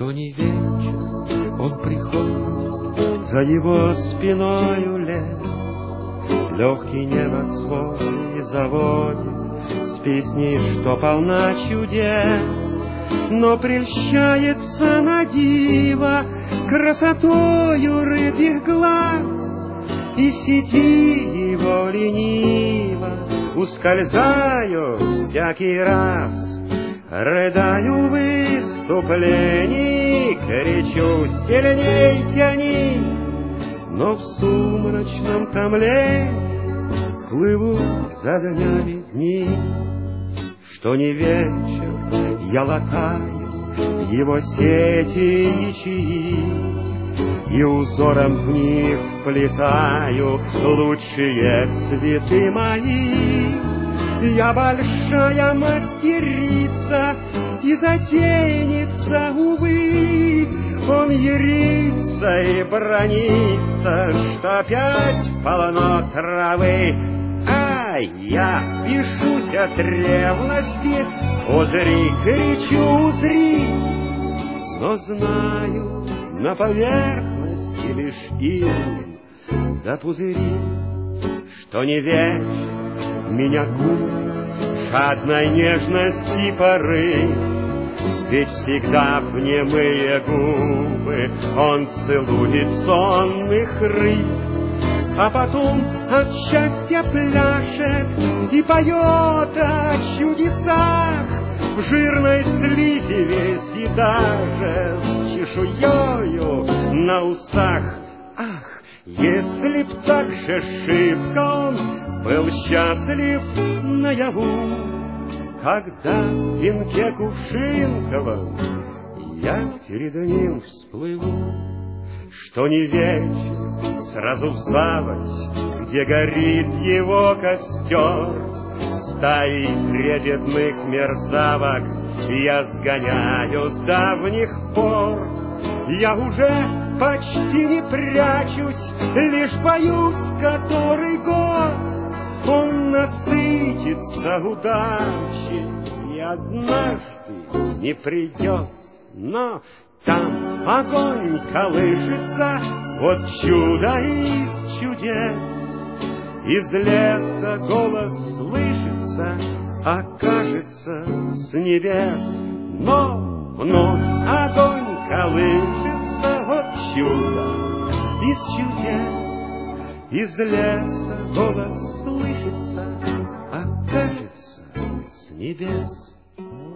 Что ни вечер он приходит, за его спиною лес, легкий небосвод заводит с песней, что полна чудес, но прельщается на диво красотою рыбьих глаз, и сети его лениво ускользаю всякий раз. Рыдаю в выступлении, кричу сильней тяни, но в сумрачном томлении плывут за днями дни. Что ни вечер я латаю его сети ячеи, и узором в них вплетаю лучшие цветы мои. Я большая мастерица и затейница, увы, он ярится и бронится, что опять полно травы. А я пишусь от ревности, узри, кричу, узри, но знаю, на поверхности лишь ил да пузыри. Что ни вечер меня губит жадной нежности поры, ведь всегда в немые губы он целует сонных рыб, а потом от счастья пляшет и поет о чудесах в жирной слизи весь и даже с чешуею на усах. Ах, если б так же шибко он был счастлив наяву, когда в венке кувшинковом я перед ним всплыву. Что ни вечер сразу в заводь, где горит его костер, стаи трепетных мерзавок я сгоняю с давних пор. Я уже почти не прячусь, лишь боюсь который год он насытится удачей и однажды не придет. Но там огонь колышется, вот чудо из чудес. Из леса голос слышится, а кажется с небес. Но вновь огонь колышется, вот чудо из чудес. Из леса голос слышится, а кажется с небес.